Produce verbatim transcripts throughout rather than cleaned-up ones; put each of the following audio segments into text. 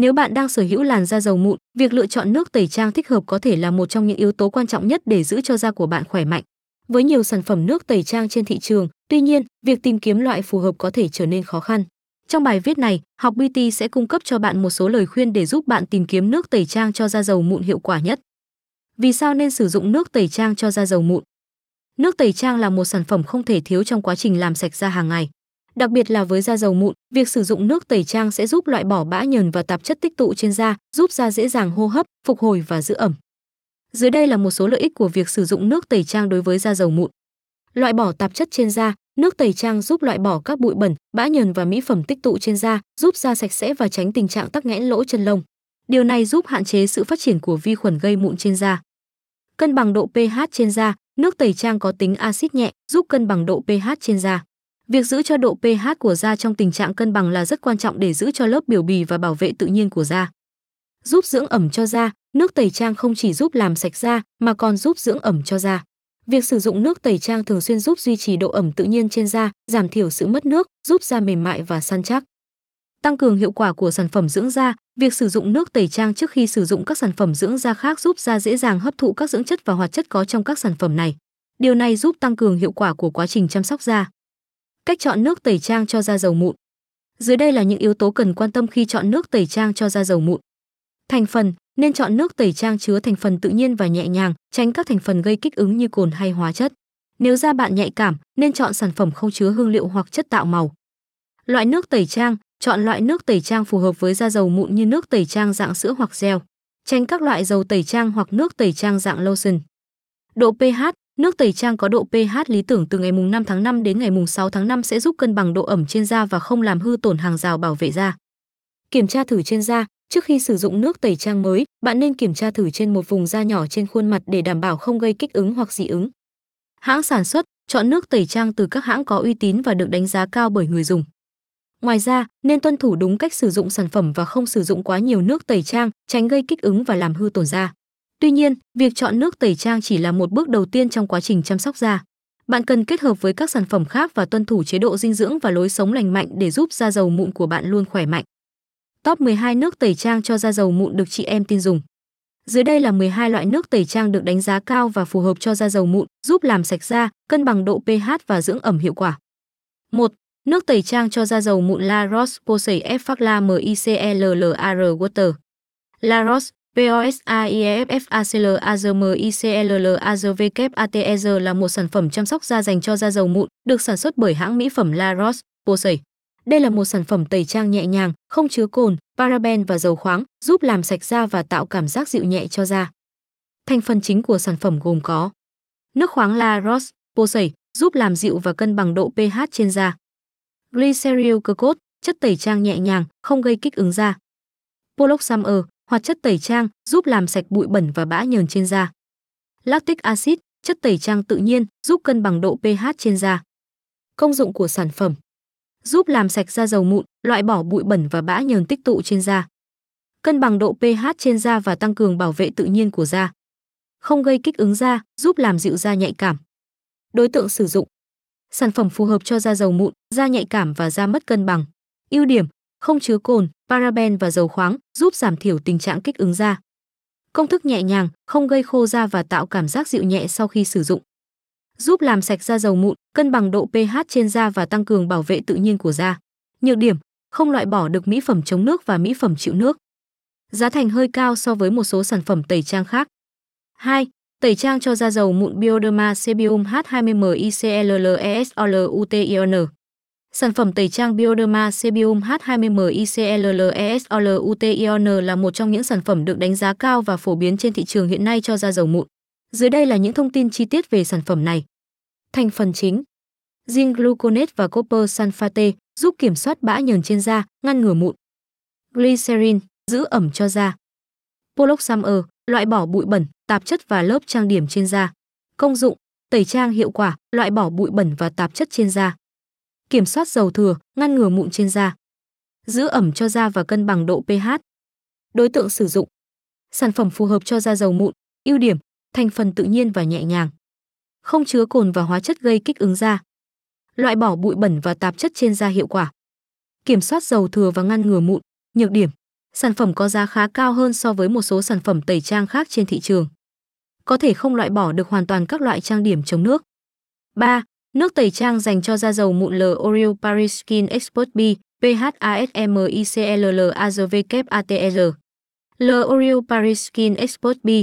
Nếu bạn đang sở hữu làn da dầu mụn, việc lựa chọn nước tẩy trang thích hợp có thể là một trong những yếu tố quan trọng nhất để giữ cho da của bạn khỏe mạnh. Với nhiều sản phẩm nước tẩy trang trên thị trường, tuy nhiên, việc tìm kiếm loại phù hợp có thể trở nên khó khăn. Trong bài viết này, Học Beauty sẽ cung cấp cho bạn một số lời khuyên để giúp bạn tìm kiếm nước tẩy trang cho da dầu mụn hiệu quả nhất. Vì sao nên sử dụng nước tẩy trang cho da dầu mụn? Nước tẩy trang là một sản phẩm không thể thiếu trong quá trình làm sạch da hàng ngày. Đặc biệt là với da dầu mụn, việc sử dụng nước tẩy trang sẽ giúp loại bỏ bã nhờn và tạp chất tích tụ trên da, giúp da dễ dàng hô hấp, phục hồi và giữ ẩm. Dưới đây là một số lợi ích của việc sử dụng nước tẩy trang đối với da dầu mụn. Loại bỏ tạp chất trên da, nước tẩy trang giúp loại bỏ các bụi bẩn, bã nhờn và mỹ phẩm tích tụ trên da, giúp da sạch sẽ và tránh tình trạng tắc nghẽn lỗ chân lông. Điều này giúp hạn chế sự phát triển của vi khuẩn gây mụn trên da. Cân bằng độ pH trên da, nước tẩy trang có tính axit nhẹ, giúp cân bằng độ pH trên da. Việc giữ cho độ pH của da trong tình trạng cân bằng là rất quan trọng để giữ cho lớp biểu bì và bảo vệ tự nhiên của da. Giúp dưỡng ẩm cho da, nước tẩy trang không chỉ giúp làm sạch da mà còn giúp dưỡng ẩm cho da. Việc sử dụng nước tẩy trang thường xuyên giúp duy trì độ ẩm tự nhiên trên da, giảm thiểu sự mất nước, giúp da mềm mại và săn chắc. Tăng cường hiệu quả của sản phẩm dưỡng da, việc sử dụng nước tẩy trang trước khi sử dụng các sản phẩm dưỡng da khác giúp da dễ dàng hấp thụ các dưỡng chất và hoạt chất có trong các sản phẩm này. Điều này giúp tăng cường hiệu quả của quá trình chăm sóc da. Cách chọn nước tẩy trang cho da dầu mụn. Dưới đây là những yếu tố cần quan tâm khi chọn nước tẩy trang cho da dầu mụn. Thành phần, nên chọn nước tẩy trang chứa thành phần tự nhiên và nhẹ nhàng, tránh các thành phần gây kích ứng như cồn hay hóa chất. Nếu da bạn nhạy cảm, nên chọn sản phẩm không chứa hương liệu hoặc chất tạo màu. Loại nước tẩy trang, chọn loại nước tẩy trang phù hợp với da dầu mụn như nước tẩy trang dạng sữa hoặc gel. Tránh các loại dầu tẩy trang hoặc nước tẩy trang dạng lotion. Độ pH, nước tẩy trang có độ pH lý tưởng từ ngày năm tháng năm đến ngày sáu tháng năm sẽ giúp cân bằng độ ẩm trên da và không làm hư tổn hàng rào bảo vệ da. Kiểm tra thử trên da, trước khi sử dụng nước tẩy trang mới, bạn nên kiểm tra thử trên một vùng da nhỏ trên khuôn mặt để đảm bảo không gây kích ứng hoặc dị ứng. Hãng sản xuất, chọn nước tẩy trang từ các hãng có uy tín và được đánh giá cao bởi người dùng. Ngoài ra, nên tuân thủ đúng cách sử dụng sản phẩm và không sử dụng quá nhiều nước tẩy trang, tránh gây kích ứng và làm hư tổn da. Tuy nhiên, việc chọn nước tẩy trang chỉ là một bước đầu tiên trong quá trình chăm sóc da. Bạn cần kết hợp với các sản phẩm khác và tuân thủ chế độ dinh dưỡng và lối sống lành mạnh để giúp da dầu mụn của bạn luôn khỏe mạnh. Top mười hai nước tẩy trang cho da dầu mụn được chị em tin dùng. Dưới đây là mười hai loại nước tẩy trang được đánh giá cao và phù hợp cho da dầu mụn, giúp làm sạch da, cân bằng độ pH và dưỡng ẩm hiệu quả. một. Nước tẩy trang cho da dầu mụn La Roche-Posay Effaclar Micelllar Water. La Roche Posay Micelllar là một sản phẩm chăm sóc da dành cho da dầu mụn, được sản xuất bởi hãng mỹ phẩm La Roche-Posay. Đây là một sản phẩm tẩy trang nhẹ nhàng, không chứa cồn, paraben và dầu khoáng, giúp làm sạch da và tạo cảm giác dịu nhẹ cho da. Thành phần chính của sản phẩm gồm có nước khoáng La Roche-Posay, giúp làm dịu và cân bằng độ pH trên da. Glyceryl Glucose, chất tẩy trang nhẹ nhàng, không gây kích ứng da. Poloxamer, hoạt chất tẩy trang, giúp làm sạch bụi bẩn và bã nhờn trên da. Lactic acid, chất tẩy trang tự nhiên, giúp cân bằng độ pH trên da. Công dụng của sản phẩm: giúp làm sạch da dầu mụn, loại bỏ bụi bẩn và bã nhờn tích tụ trên da. Cân bằng độ pH trên da và tăng cường bảo vệ tự nhiên của da. Không gây kích ứng da, giúp làm dịu da nhạy cảm. Đối tượng sử dụng: sản phẩm phù hợp cho da dầu mụn, da nhạy cảm và da mất cân bằng. Ưu điểm: không chứa cồn, paraben và dầu khoáng, giúp giảm thiểu tình trạng kích ứng da. Công thức nhẹ nhàng, không gây khô da và tạo cảm giác dịu nhẹ sau khi sử dụng. Giúp làm sạch da dầu mụn, cân bằng độ pH trên da và tăng cường bảo vệ tự nhiên của da. Nhược điểm: không loại bỏ được mỹ phẩm chống nước và mỹ phẩm chịu nước. Giá thành hơi cao so với một số sản phẩm tẩy trang khác. hai. Tẩy trang cho da dầu mụn Bioderma Sebium H hai mươi Micellesolution. Sản phẩm tẩy trang Bioderma Sebium H hai mươi Micellesolution là một trong những sản phẩm được đánh giá cao và phổ biến trên thị trường hiện nay cho da dầu mụn. Dưới đây là những thông tin chi tiết về sản phẩm này. Thành phần chính: zinc gluconate và copper sulfate, giúp kiểm soát bã nhờn trên da, ngăn ngừa mụn. Glycerin, giữ ẩm cho da. Poloxamer, loại bỏ bụi bẩn, tạp chất và lớp trang điểm trên da. Công dụng: tẩy trang hiệu quả, loại bỏ bụi bẩn và tạp chất trên da. Kiểm soát dầu thừa, ngăn ngừa mụn trên da. Giữ ẩm cho da và cân bằng độ pH. Đối tượng sử dụng: sản phẩm phù hợp cho da dầu mụn. Ưu điểm: thành phần tự nhiên và nhẹ nhàng. Không chứa cồn và hóa chất gây kích ứng da. Loại bỏ bụi bẩn và tạp chất trên da hiệu quả. Kiểm soát dầu thừa và ngăn ngừa mụn. Nhược điểm: Sản phẩm có giá khá cao hơn so với một số sản phẩm tẩy trang khác trên thị trường. Có thể không loại bỏ được hoàn toàn các loại trang điểm chống nước. ba. Nước tẩy trang dành cho da dầu mụn L'Oreal Paris Skin Expert B, PHASMICLLAZVKATR. L'Oreal Paris Skin Expert B,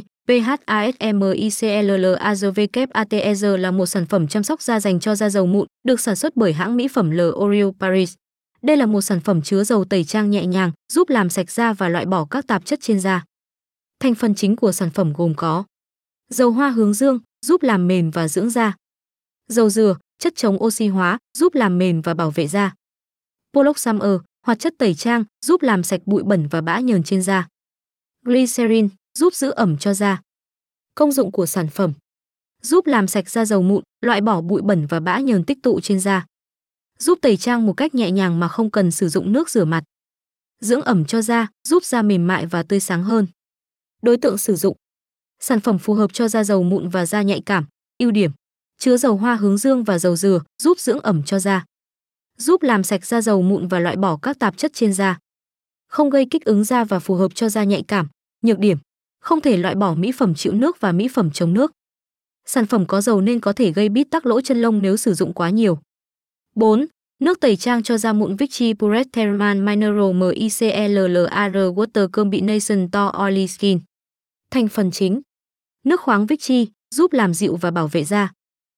PHASMICLLAZVKATR là một sản phẩm chăm sóc da dành cho da dầu mụn, được sản xuất bởi hãng mỹ phẩm L'Oreal Paris. Đây là một sản phẩm chứa dầu tẩy trang nhẹ nhàng, giúp làm sạch da và loại bỏ các tạp chất trên da. Thành phần chính của sản phẩm gồm có dầu hoa hướng dương, giúp làm mềm và dưỡng da. Dầu dừa, chất chống oxy hóa, giúp làm mềm và bảo vệ da. Poloxamer, hoạt chất tẩy trang, giúp làm sạch bụi bẩn và bã nhờn trên da. Glycerin, giúp giữ ẩm cho da. Công dụng của sản phẩm: giúp làm sạch da dầu mụn, loại bỏ bụi bẩn và bã nhờn tích tụ trên da. Giúp tẩy trang một cách nhẹ nhàng mà không cần sử dụng nước rửa mặt. Dưỡng ẩm cho da, giúp da mềm mại và tươi sáng hơn. Đối tượng sử dụng: sản phẩm phù hợp cho da dầu mụn và da nhạy cảm. Ưu điểm: chứa dầu hoa hướng dương và dầu dừa, giúp dưỡng ẩm cho da. Giúp làm sạch da dầu mụn và loại bỏ các tạp chất trên da. Không gây kích ứng da và phù hợp cho da nhạy cảm. Nhược điểm: không thể loại bỏ mỹ phẩm chịu nước và mỹ phẩm chống nước. Sản phẩm có dầu nên có thể gây bít tắc lỗ chân lông nếu sử dụng quá nhiều. bốn. Nước tẩy trang cho da mụn Vichy Pure Thermal Mineral MICLLAR Water Combination to Oily Skin. Thành phần chính: nước khoáng Vichy, giúp làm dịu và bảo vệ da.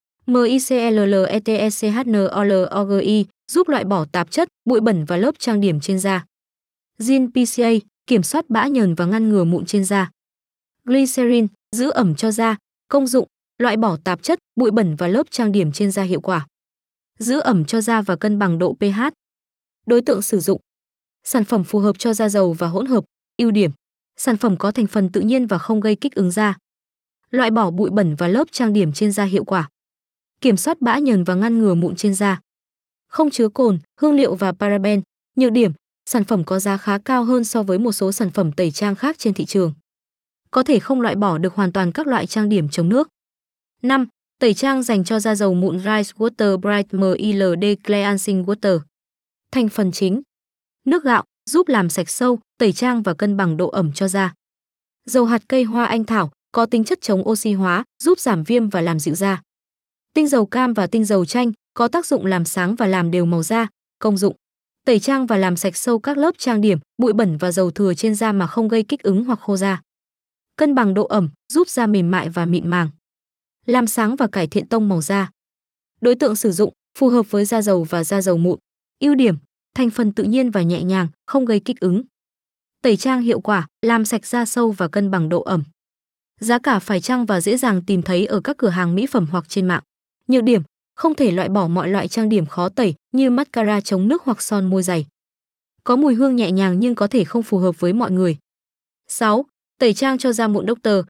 MICLLETSCHNOLOGI, giúp loại bỏ tạp chất, bụi bẩn và lớp trang điểm trên da. Gin pê xê a, kiểm soát bã nhờn và ngăn ngừa mụn trên da. Glycerin, giữ ẩm cho da. Công dụng: loại bỏ tạp chất, bụi bẩn và lớp trang điểm trên da hiệu quả. Giữ ẩm cho da và cân bằng độ pH. Đối tượng sử dụng: sản phẩm phù hợp cho da dầu và hỗn hợp. Ưu điểm: sản phẩm có thành phần tự nhiên và không gây kích ứng da. Loại bỏ bụi bẩn và lớp trang điểm trên da hiệu quả. Kiểm soát bã nhờn và ngăn ngừa mụn trên da. Không chứa cồn, hương liệu và paraben. Nhược điểm: sản phẩm có giá khá cao hơn so với một số sản phẩm tẩy trang khác trên thị trường. Có thể không loại bỏ được hoàn toàn các loại trang điểm chống nước. năm. Tẩy trang dành cho da dầu mụn Rice Water Bright mild Cleansing Water. Thành phần chính: nước gạo, giúp làm sạch sâu, tẩy trang và cân bằng độ ẩm cho da. Dầu hạt cây hoa anh thảo, có tính chất chống oxy hóa, giúp giảm viêm và làm dịu da. Tinh dầu cam và tinh dầu chanh, có tác dụng làm sáng và làm đều màu da. Công dụng: tẩy trang và làm sạch sâu các lớp trang điểm, bụi bẩn và dầu thừa trên da mà không gây kích ứng hoặc khô da. Cân bằng độ ẩm, giúp da mềm mại và mịn màng. Làm sáng và cải thiện tông màu da. Đối tượng sử dụng: phù hợp với da dầu và da dầu mụn. Ưu điểm: thành phần tự nhiên và nhẹ nhàng, không gây kích ứng. Tẩy trang hiệu quả, làm sạch da sâu và cân bằng độ ẩm. Giá cả phải chăng và dễ dàng tìm thấy ở các cửa hàng mỹ phẩm hoặc trên mạng. Nhược điểm: không thể loại bỏ mọi loại trang điểm khó tẩy như mascara chống nước hoặc son môi dày. Có mùi hương nhẹ nhàng nhưng có thể không phù hợp với mọi người. sáu. Tẩy trang cho da mụn Doctor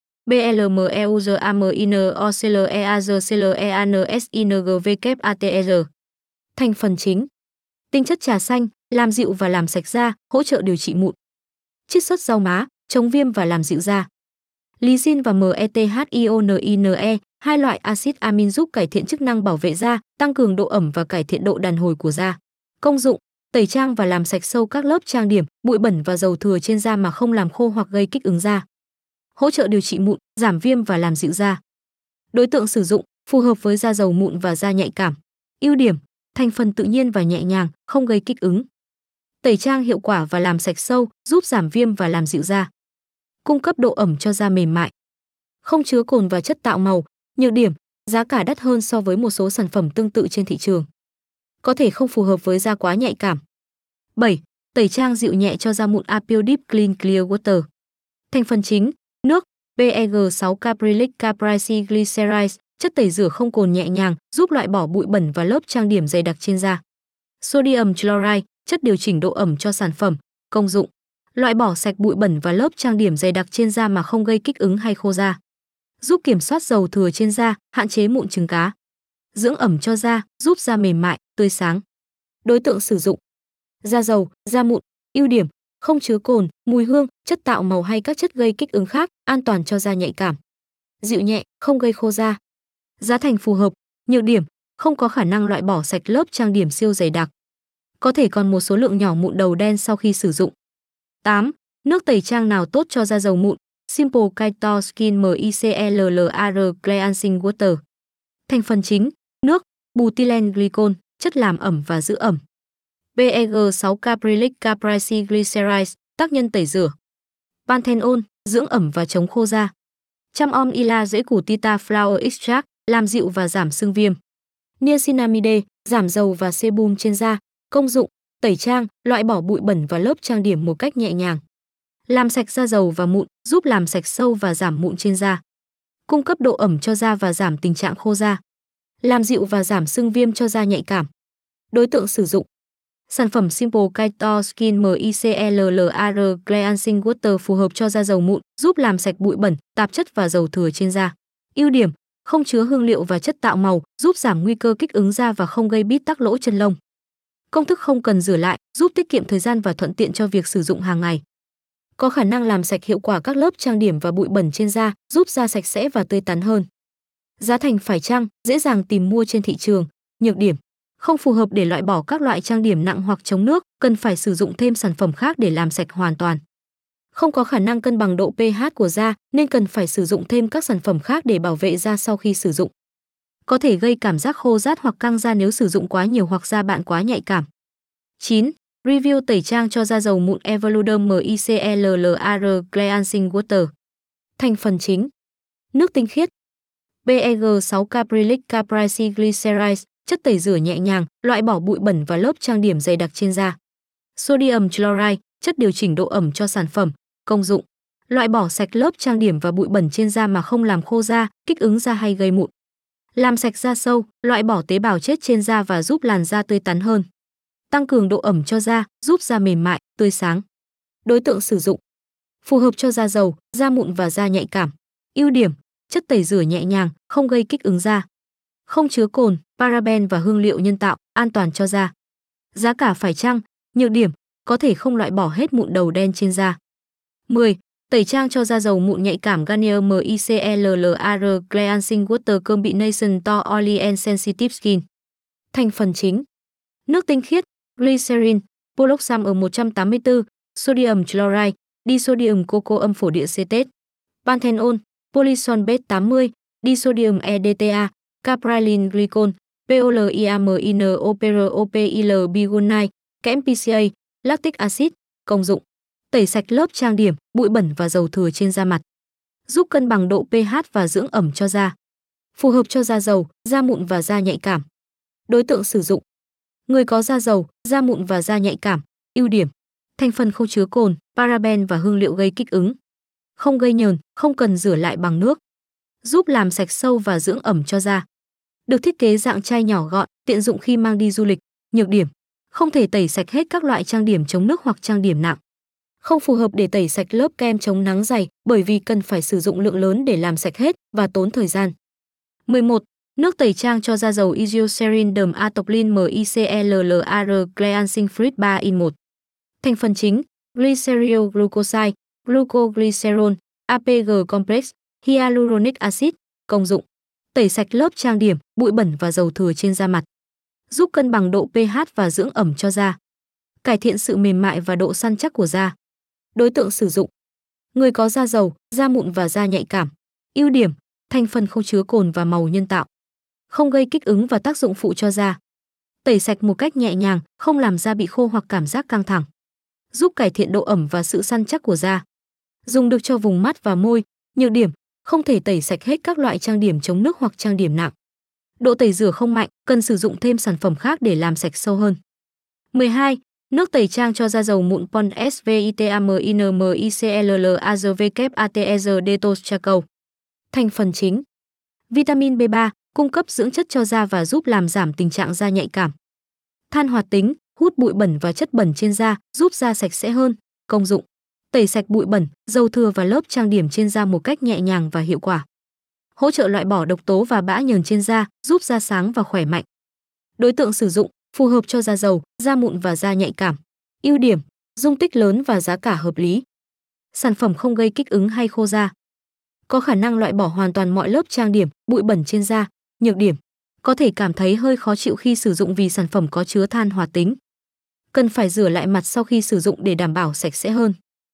BLMEUZAMINOCLEAZCLEANSINGVKATR. Thành phần chính: tinh chất trà xanh, làm dịu và làm sạch da, hỗ trợ điều trị mụn. Chiết xuất rau má, chống viêm và làm dịu da. Lysine và methionine, hai loại axit amin giúp cải thiện chức năng bảo vệ da, tăng cường độ ẩm và cải thiện độ đàn hồi của da. Công dụng: tẩy trang và làm sạch sâu các lớp trang điểm, bụi bẩn và dầu thừa trên da mà không làm khô hoặc gây kích ứng da. Hỗ trợ điều trị mụn, giảm viêm và làm dịu da. Đối tượng sử dụng: phù hợp với da dầu mụn và da nhạy cảm. Ưu điểm: thành phần tự nhiên và nhẹ nhàng, không gây kích ứng. Tẩy trang hiệu quả và làm sạch sâu, giúp giảm viêm và làm dịu da. Cung cấp độ ẩm cho da mềm mại. Không chứa cồn và chất tạo màu. Nhược điểm: giá cả đắt hơn so với một số sản phẩm tương tự trên thị trường. Có thể không phù hợp với da quá nhạy cảm. bảy. Tẩy trang dịu nhẹ cho da mụn Appeal Deep Clean Clear Water. Thành phần chính: nước, pê e giê sáu Caprylic Caprylic Glycerides, chất tẩy rửa không cồn nhẹ nhàng, giúp loại bỏ bụi bẩn và lớp trang điểm dày đặc trên da. Sodium chloride, chất điều chỉnh độ ẩm cho sản phẩm. Công dụng: loại bỏ sạch bụi bẩn và lớp trang điểm dày đặc trên da mà không gây kích ứng hay khô da. Giúp kiểm soát dầu thừa trên da, hạn chế mụn trứng cá. Dưỡng ẩm cho da, giúp da mềm mại, tươi sáng. Đối tượng sử dụng: da dầu, da mụn. Ưu điểm: không chứa cồn, mùi hương, chất tạo màu hay các chất gây kích ứng khác, an toàn cho da nhạy cảm. Dịu nhẹ, không gây khô da. Giá thành phù hợp. Nhược điểm: không có khả năng loại bỏ sạch lớp trang điểm siêu dày đặc. Có thể còn một số lượng nhỏ mụn đầu đen sau khi sử dụng. tám. Nước tẩy trang nào tốt cho da dầu mụn? Simple Keto Skin Micellar Cleansing Water. Thành phần chính: nước, butylen glycol, chất làm ẩm và giữ ẩm. pê e giê sáu Caprylic Caprycglycerides, tác nhân tẩy rửa. Panthenol, dưỡng ẩm và chống khô da. Chamomile ila rễ củ Tita Flower Extract, làm dịu và giảm sưng viêm. Niacinamide, giảm dầu và sebum trên da. Công dụng: tẩy trang, loại bỏ bụi bẩn và lớp trang điểm một cách nhẹ nhàng. Làm sạch da dầu và mụn, giúp làm sạch sâu và giảm mụn trên da. Cung cấp độ ẩm cho da và giảm tình trạng khô da. Làm dịu và giảm sưng viêm cho da nhạy cảm. Đối tượng sử dụng: sản phẩm Simple Keto Skin Micellar Cleansing Water phù hợp cho da dầu mụn, giúp làm sạch bụi bẩn, tạp chất và dầu thừa trên da. Ưu điểm: không chứa hương liệu và chất tạo màu, giúp giảm nguy cơ kích ứng da và không gây bít tắc lỗ chân lông. Công thức không cần rửa lại, giúp tiết kiệm thời gian và thuận tiện cho việc sử dụng hàng ngày. Có khả năng làm sạch hiệu quả các lớp trang điểm và bụi bẩn trên da, giúp da sạch sẽ và tươi tắn hơn. Giá thành phải chăng, dễ dàng tìm mua trên thị trường. Nhược điểm: không phù hợp để loại bỏ các loại trang điểm nặng hoặc chống nước, cần phải sử dụng thêm sản phẩm khác để làm sạch hoàn toàn. Không có khả năng cân bằng độ pH của da nên cần phải sử dụng thêm các sản phẩm khác để bảo vệ da sau khi sử dụng. Có thể gây cảm giác khô rát hoặc căng da nếu sử dụng quá nhiều hoặc da bạn quá nhạy cảm. chín. Review tẩy trang cho da dầu mụn Evoluderm Micellar Cleansing Water. Thành phần chính: nước tinh khiết, pê e giê sáu Caprylic Caprycglycerides, chất tẩy rửa nhẹ nhàng, loại bỏ bụi bẩn và lớp trang điểm dày đặc trên da. Sodium chloride, chất điều chỉnh độ ẩm cho sản phẩm. Công dụng: loại bỏ sạch lớp trang điểm và bụi bẩn trên da mà không làm khô da, kích ứng da hay gây mụn. Làm sạch da sâu, loại bỏ tế bào chết trên da và giúp làn da tươi tắn hơn. Tăng cường độ ẩm cho da, giúp da mềm mại, tươi sáng. Đối tượng sử dụng: phù hợp cho da dầu, da mụn và da nhạy cảm. Ưu điểm: chất tẩy rửa nhẹ nhàng, không gây kích ứng da. Không chứa cồn, paraben và hương liệu nhân tạo, an toàn cho da. Giá cả phải chăng? Nhược điểm: có thể không loại bỏ hết mụn đầu đen trên da. mười. Tẩy trang cho da dầu mụn nhạy cảm Garnier Micellar Cleansing Water Combination to Oily and Sensitive Skin. Thành phần chính: nước tinh khiết, glycerin, poloxam ở một trăm tám mươi tư, sodium chloride, disodium coco âm phổ địa cetate, panthenol, polysol bet tám mươi, disodium e đê tê a, caprylyl glycol, poliamin operopyl bigonite, kẽm pê xê a, lactic acid. Công dụng: tẩy sạch lớp trang điểm, bụi bẩn và dầu thừa trên da mặt. Giúp cân bằng độ pH và dưỡng ẩm cho da. Phù hợp cho da dầu, da mụn và da nhạy cảm. Đối tượng sử dụng: người có da dầu, da mụn và da nhạy cảm. Ưu điểm: thành phần không chứa cồn, paraben và hương liệu gây kích ứng. Không gây nhờn, không cần rửa lại bằng nước. Giúp làm sạch sâu và dưỡng ẩm cho da. Được thiết kế dạng chai nhỏ gọn, tiện dụng khi mang đi du lịch. Nhược điểm: không thể tẩy sạch hết các loại trang điểm chống nước hoặc trang điểm nặng. Không phù hợp để tẩy sạch lớp kem chống nắng dày bởi vì cần phải sử dụng lượng lớn để làm sạch hết và tốn thời gian. mười một. Nước tẩy trang cho da dầu Eucerin Dermatoplin Micellar Cleansing Fruit ba in một. Thành phần chính: glycerol glucoside, glucoglycerol, a pê giê complex, hyaluronic acid. Công dụng: tẩy sạch lớp trang điểm, bụi bẩn và dầu thừa trên da mặt. Giúp cân bằng độ pH và dưỡng ẩm cho da. Cải thiện sự mềm mại và độ săn chắc của da. Đối tượng sử dụng: người có da dầu, da mụn và da nhạy cảm. Ưu điểm: thành phần không chứa cồn và màu nhân tạo. Không gây kích ứng và tác dụng phụ cho da. Tẩy sạch một cách nhẹ nhàng, không làm da bị khô hoặc cảm giác căng thẳng. Giúp cải thiện độ ẩm và sự săn chắc của da. Dùng được cho vùng mắt và môi. Nhược điểm: không thể tẩy sạch hết các loại trang điểm chống nước hoặc trang điểm nặng. Độ tẩy rửa không mạnh, cần sử dụng thêm sản phẩm khác để làm sạch sâu hơn. mười hai. Nước tẩy trang cho da dầu mụn Pond Svitamin Micellar Azvkater Detox Charcoal. Thành phần chính: vitamin B ba, cung cấp dưỡng chất cho da và giúp làm giảm tình trạng da nhạy cảm. Than hoạt tính, hút bụi bẩn và chất bẩn trên da, giúp da sạch sẽ hơn. Công dụng: tẩy sạch bụi bẩn, dầu thừa và lớp trang điểm trên da một cách nhẹ nhàng và hiệu quả. Hỗ trợ loại bỏ độc tố và bã nhờn trên da, giúp da sáng và khỏe mạnh. Đối tượng sử dụng: phù hợp cho da dầu, da mụn và da nhạy cảm. Ưu điểm: dung tích lớn và giá cả hợp lý. Sản phẩm không gây kích ứng hay khô da. Có khả năng loại bỏ hoàn toàn mọi lớp trang điểm, bụi bẩn trên da. Nhược điểm: có thể cảm thấy hơi khó chịu khi sử dụng vì sản phẩm có chứa than hoạt tính. Cần phải rửa lại mặt sau khi sử dụng để đảm bảo sạch sẽ hơn.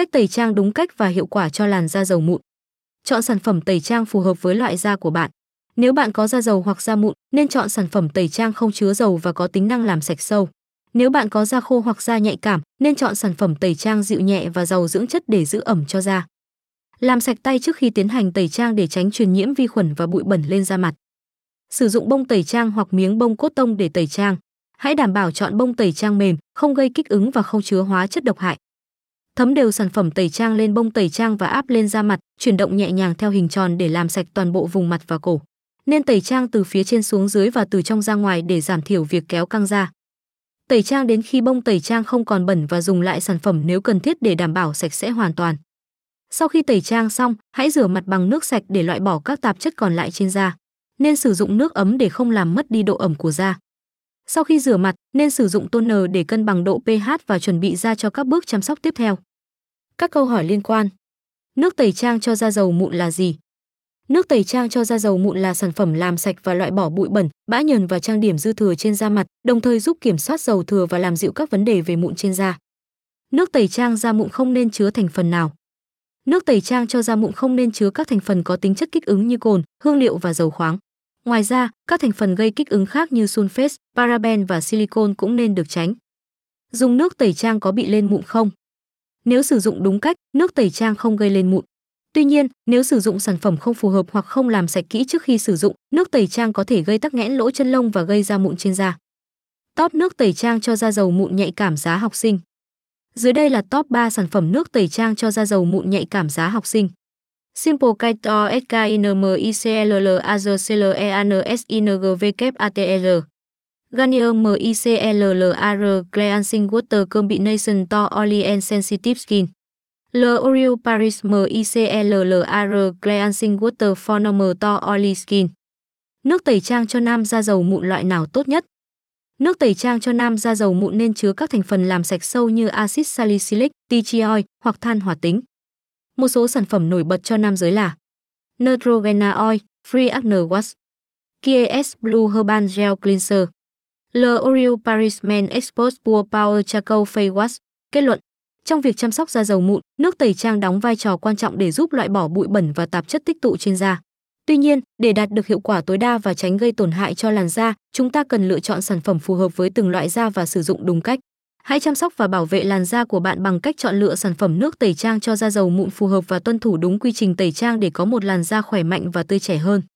Cách tẩy trang đúng cách và hiệu quả cho làn da dầu mụn. Chọn sản phẩm tẩy trang phù hợp với loại da của bạn. Nếu bạn có da dầu hoặc da mụn, nên chọn sản phẩm tẩy trang không chứa dầu và có tính năng làm sạch sâu. Nếu bạn có da khô hoặc da nhạy cảm, nên chọn sản phẩm tẩy trang dịu nhẹ và giàu dưỡng chất để giữ ẩm cho da. Làm sạch tay trước khi tiến hành tẩy trang để tránh truyền nhiễm vi khuẩn và bụi bẩn lên da mặt. Sử dụng bông tẩy trang hoặc miếng bông cốt tông để tẩy trang. Hãy đảm bảo chọn bông tẩy trang mềm, không gây kích ứng và không chứa hóa chất độc hại. Thấm đều sản phẩm tẩy trang lên bông tẩy trang và áp lên da mặt, chuyển động nhẹ nhàng theo hình tròn để làm sạch toàn bộ vùng mặt và cổ. Nên tẩy trang từ phía trên xuống dưới và từ trong ra ngoài để giảm thiểu việc kéo căng da. Tẩy trang đến khi bông tẩy trang không còn bẩn và dùng lại sản phẩm nếu cần thiết để đảm bảo sạch sẽ hoàn toàn. Sau khi tẩy trang xong, hãy rửa mặt bằng nước sạch để loại bỏ các tạp chất còn lại trên da. Nên sử dụng nước ấm để không làm mất đi độ ẩm của da. Sau khi rửa mặt, nên sử dụng toner để cân bằng độ pH và chuẩn bị da cho các bước chăm sóc tiếp theo. Các câu hỏi liên quan. Nước tẩy trang cho da dầu mụn là gì? Nước tẩy trang cho da dầu mụn là sản phẩm làm sạch và loại bỏ bụi bẩn, bã nhờn và trang điểm dư thừa trên da mặt, đồng thời giúp kiểm soát dầu thừa và làm dịu các vấn đề về mụn trên da. Nước tẩy trang da mụn không nên chứa thành phần nào. Nước tẩy trang cho da mụn không nên chứa các thành phần có tính chất kích ứng như cồn, hương liệu và dầu khoáng. Ngoài ra, các thành phần gây kích ứng khác như sulfate, paraben và silicon cũng nên được tránh. Dùng nước tẩy trang có bị lên mụn không? Nếu sử dụng đúng cách, nước tẩy trang không gây lên mụn. Tuy nhiên, nếu sử dụng sản phẩm không phù hợp hoặc không làm sạch kỹ trước khi sử dụng, nước tẩy trang có thể gây tắc nghẽn lỗ chân lông và gây ra mụn trên da. Top nước tẩy trang cho da dầu mụn nhạy cảm giá học sinh. Dưới đây là top ba sản phẩm nước tẩy trang cho da dầu mụn nhạy cảm giá học sinh. Simple Kaitor S K I N M I C L L A Z C L E A N S I N G V K A T R. Garnier M I C L L A R Cleansing Water Combination to Oily and Sensitive Skin. L'Oréal Paris M I C L L A R Cleansing Water for Normal to Oily Skin. Nước tẩy trang cho nam da dầu mụn loại nào tốt nhất? Nước tẩy trang cho nam da dầu mụn nên chứa các thành phần làm sạch sâu như axit salicylic, tea tree oil hoặc than hoạt tính. Một số sản phẩm nổi bật cho nam giới là Neutrogena Oil, Free Acne Wash, Kiehl's Blue Herbal Gel Cleanser, L'Oréal Paris Men Expert Pure Power Charcoal Face Wash. Kết luận, trong việc chăm sóc da dầu mụn, nước tẩy trang đóng vai trò quan trọng để giúp loại bỏ bụi bẩn và tạp chất tích tụ trên da. Tuy nhiên, để đạt được hiệu quả tối đa và tránh gây tổn hại cho làn da, chúng ta cần lựa chọn sản phẩm phù hợp với từng loại da và sử dụng đúng cách. Hãy chăm sóc và bảo vệ làn da của bạn bằng cách chọn lựa sản phẩm nước tẩy trang cho da dầu mụn phù hợp và tuân thủ đúng quy trình tẩy trang để có một làn da khỏe mạnh và tươi trẻ hơn.